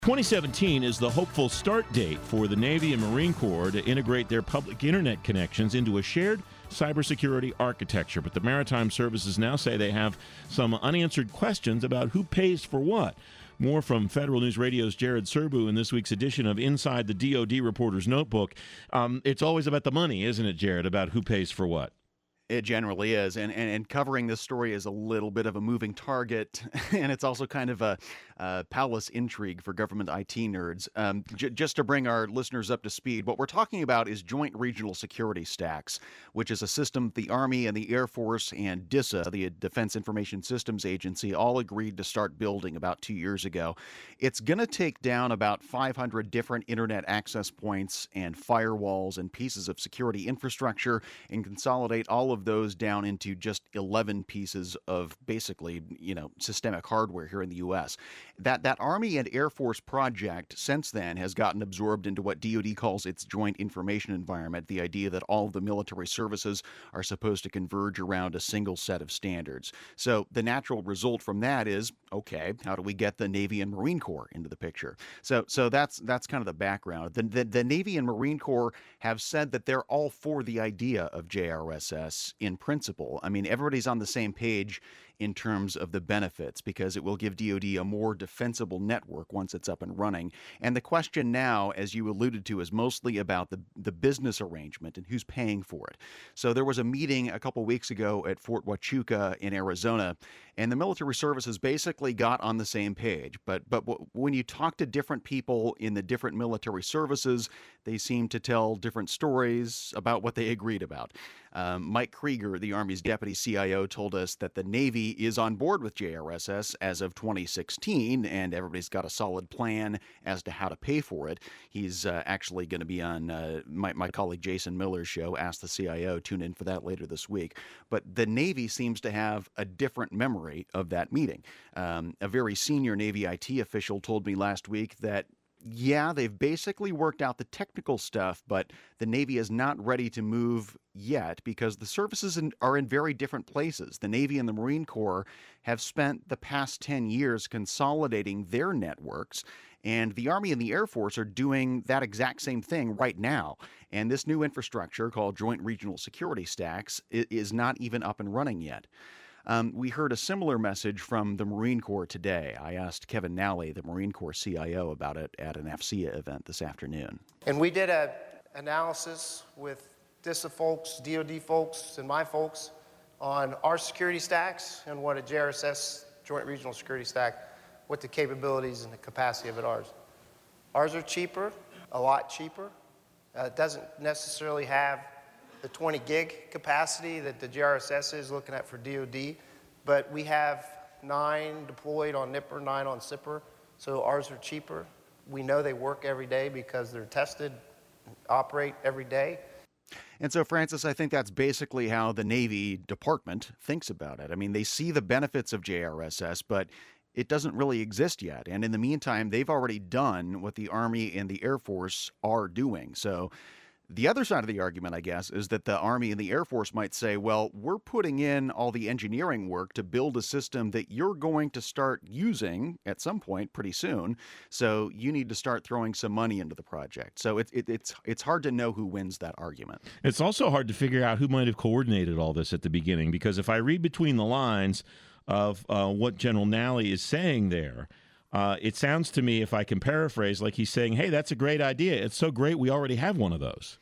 2017 is the hopeful start date for the Navy and Marine Corps to integrate their public internet connections into a shared cybersecurity architecture. But the Maritime Services now say they have some unanswered questions about who pays for what. More from Federal News Radio's Jared Serbu in this week's edition of Inside the DoD Reporter's Notebook. It's always about the money, isn't it, Jared, about who pays for what? It generally is, and covering this story is a little bit of a moving target, and it's also kind of a palace intrigue for government IT nerds. Just to bring our listeners up to speed, what we're talking about is Joint Regional Security Stacks, which is a system the Army and the Air Force and DISA, the Defense Information Systems Agency, all agreed to start building about 2 years ago. It's going to take down about 500 different internet access points and firewalls and pieces of security infrastructure and consolidate all of those down into just 11 pieces of basically, systemic hardware here in the U.S. That Army and Air Force project since then has gotten absorbed into what DoD calls its joint information environment, the idea that all of the military services are supposed to converge around a single set of standards. So the natural result from that is, okay, how do we get the Navy and Marine Corps into the picture? So that's kind of the background. The Navy and Marine Corps have said that they're all for the idea of JRSS in principle. I mean, everybody's on the same page in terms of the benefits because it will give DoD a more defensible network once it's up and running. And the question now, as you alluded to, is mostly about the business arrangement and who's paying for it. So there was a meeting a couple weeks ago at Fort Huachuca in Arizona, and the military services basically got on the same page. But when you talk to different people in the different military services, they seem to tell different stories about what they agreed about. Mike Krieger, the Army's deputy CIO, told us that the Navy is on board with JRSS as of 2016, and everybody's got a solid plan as to how to pay for it. He's actually going to be on my colleague Jason Miller's show, Ask the CIO. Tune in for that later this week. But the Navy seems to have a different memory of that meeting. A very senior Navy IT official told me last week that yeah, they've basically worked out the technical stuff, but the Navy is not ready to move yet because the services are in very different places. The Navy and the Marine Corps have spent the past 10 years consolidating their networks, and the Army and the Air Force are doing that exact same thing right now. And this new infrastructure called Joint Regional Security Stacks is not even up and running yet. We heard a similar message from the Marine Corps today. I asked Kevin Nally, the Marine Corps CIO, about it at an AFCEA event this afternoon. And we did an analysis with DISA folks, DoD folks, and my folks on our security stacks and what a JRSS, Joint Regional Security Stack, what the capabilities and the capacity of it are. Ours are cheaper, a lot cheaper. It doesn't necessarily have the 20 gig capacity that the JRSS is looking at for DoD, but we have 9 deployed on Nipper, 9 on SIPR, so ours are cheaper. We know they work every day because they're tested, operate every day. And so, Francis, I think that's basically how the Navy Department thinks about it. I mean, they see the benefits of JRSS, but it doesn't really exist yet. And in the meantime, they've already done what the Army and the Air Force are doing. So the other side of the argument, I guess, is that the Army and the Air Force might say, well, we're putting in all the engineering work to build a system that you're going to start using at some point pretty soon. So you need to start throwing some money into the project. So it's hard to know who wins that argument. It's also hard to figure out who might have coordinated all this at the beginning, because if I read between the lines of what General Nally is saying there, it sounds to me, if I can paraphrase, like he's saying, hey, that's a great idea. It's so great we already have one of those.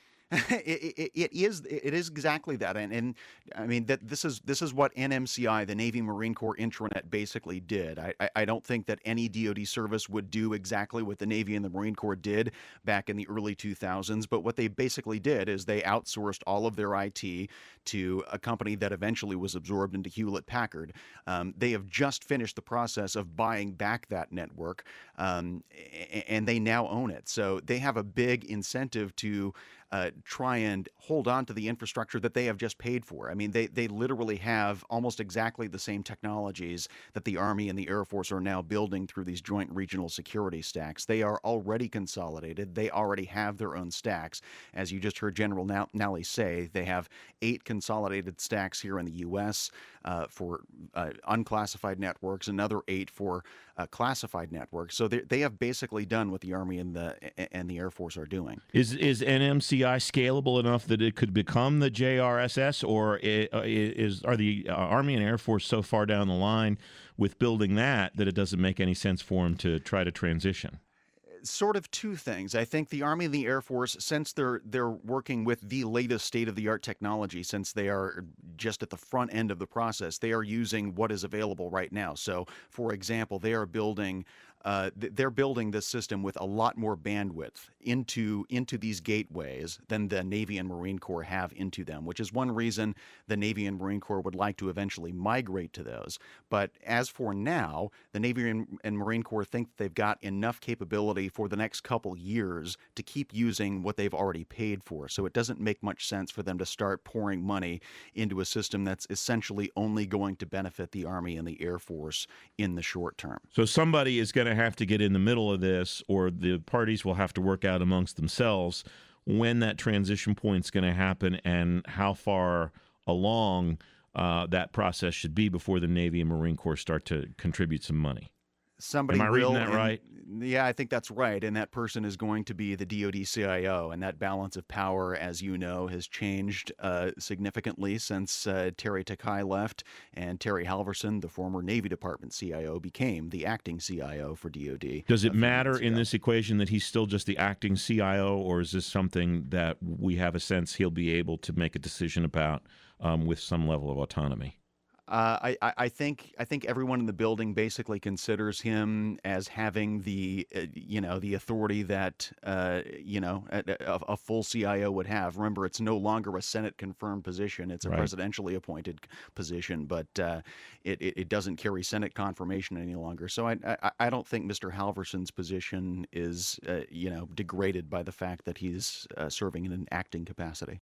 It is exactly that, and I mean that this is what NMCI, the Navy Marine Corps intranet, basically did. I don't think that any DoD service would do exactly what the Navy and the Marine Corps did back in the early 2000s, but what they basically did is they outsourced all of their IT to a company that eventually was absorbed into Hewlett Packard. They have just finished the process of buying back that network, and they now own it. So they have a big incentive to try and hold on to the infrastructure that they have just paid for. I mean, they literally have almost exactly the same technologies that the Army and the Air Force are now building through these joint regional security stacks. They are already consolidated. They already have their own stacks. As you just heard General Nally say, they have 8 consolidated stacks here in the U.S. For unclassified networks, another 8 for classified networks. So they have basically done what the Army and the Air Force are doing. Is NMCI scalable enough that it could become the JRSS, or are the Army and Air Force so far down the line with building that it doesn't make any sense for them to try to transition? Sort of two things. I think the Army and the Air Force, since they're working with the latest state-of-the-art technology, since they are just at the front end of the process, they are using what is available right now. So, for example, they are building this system with a lot more bandwidth into these gateways than the Navy and Marine Corps have into them, which is one reason the Navy and Marine Corps would like to eventually migrate to those. But as for now, the Navy and Marine Corps think they've got enough capability for the next couple years to keep using what they've already paid for. So it doesn't make much sense for them to start pouring money into a system that's essentially only going to benefit the Army and the Air Force in the short term. So somebody is going to have to get in the middle of this, or the parties will have to work out amongst themselves when that transition point is going to happen and how far along that process should be before the Navy and Marine Corps start to contribute some money. Somebody Am I reading that right? Yeah, I think that's right. And that person is going to be the DoD CIO. And that balance of power, as you know, has changed significantly since Terry Takai left. And Terry Halverson, the former Navy Department CIO, became the acting CIO for DoD. Does it matter in this equation that he's still just the acting CIO, or is this something that we have a sense he'll be able to make a decision about with some level of autonomy? I think everyone in the building basically considers him as having the the authority that a full CIO would have. Remember, it's no longer a Senate confirmed position; it's a presidentially appointed position, but it doesn't carry Senate confirmation any longer. So I don't think Mr. Halverson's position is degraded by the fact that he's serving in an acting capacity.